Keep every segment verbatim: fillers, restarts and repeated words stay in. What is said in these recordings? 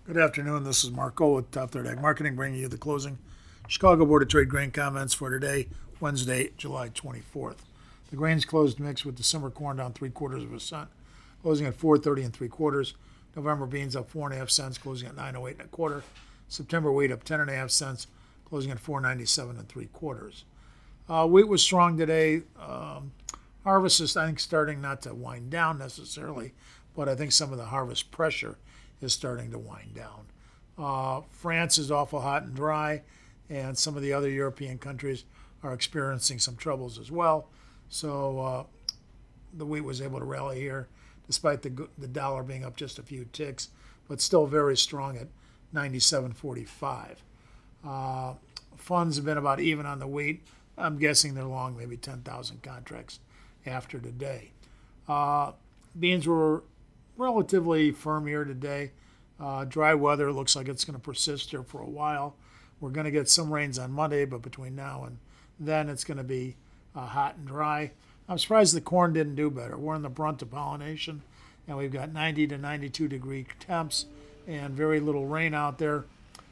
Good afternoon. This is Marco with Top Third Ag Marketing, bringing you the closing Chicago Board of Trade grain comments for today, Wednesday, July twenty-fourth. The grains closed mixed with December corn down three quarters of a cent, closing at four thirty and three quarters. November beans up four and a half cents, closing at nine oh eight and a quarter. September wheat up ten and a half cents, closing at four ninety seven and three quarters. Uh, wheat was strong today. Um, harvest is, I think, starting not to wind down necessarily, but I think some of the harvest pressure is starting to wind down. Uh, France is awful hot and dry, and some of the other European countries are experiencing some troubles as well. So uh, the wheat was able to rally here, despite the the dollar being up just a few ticks, but still very strong at ninety-seven forty-five. Uh, funds have been about even on the wheat. I'm guessing they're long maybe ten thousand contracts after today. Uh, beans were relatively firm here today. Uh, dry weather looks like it's going to persist here for a while. We're going to get some rains on Monday, but between now and then it's going to be uh, hot and dry. I'm surprised the corn didn't do better. We're in the brunt of pollination, and we've got ninety to ninety-two degree temps and very little rain out there.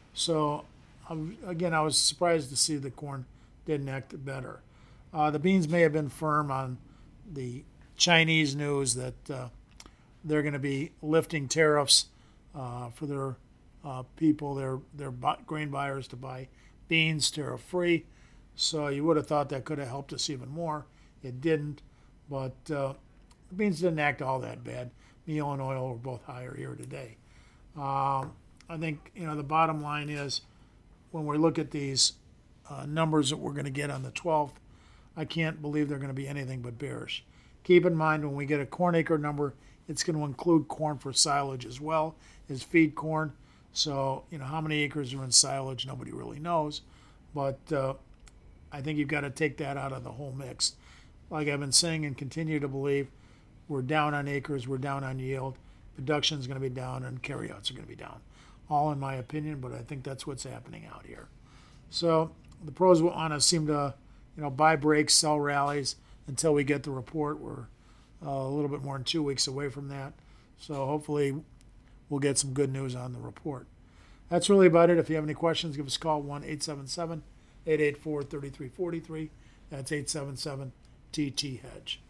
So, um, again, I was surprised to see the corn didn't act better. Uh, the beans may have been firm on the Chinese news that uh, they're going to be lifting tariffs uh, for their uh, people, their their grain buyers, to buy beans tariff-free. So you would have thought that could have helped us even more. It didn't, but uh, the beans didn't act all that bad. Meal and oil were both higher here today. Um, I think, you know, the bottom line is when we look at these uh, numbers that we're going to get on the twelfth, I can't believe they're going to be anything but bearish. Keep in mind when we get a corn acre number, it's going to include corn for silage as well as feed corn. So, you know, how many acres are in silage, nobody really knows. But uh, I think you've got to take that out of the whole mix. Like I've been saying and continue to believe, we're down on acres, we're down on yield, production is going to be down, and carryouts are going to be down. All in my opinion, but I think that's what's happening out here. So the pros will want to seem to, you know, buy breaks, sell rallies until we get the report. We're uh, a little bit more than two weeks away from that. So hopefully we'll get some good news on the report. That's really about it. If you have any questions, give us a call, one eight seven seven, eight eight four, three three four three. That's eight seven seven T T Hedge.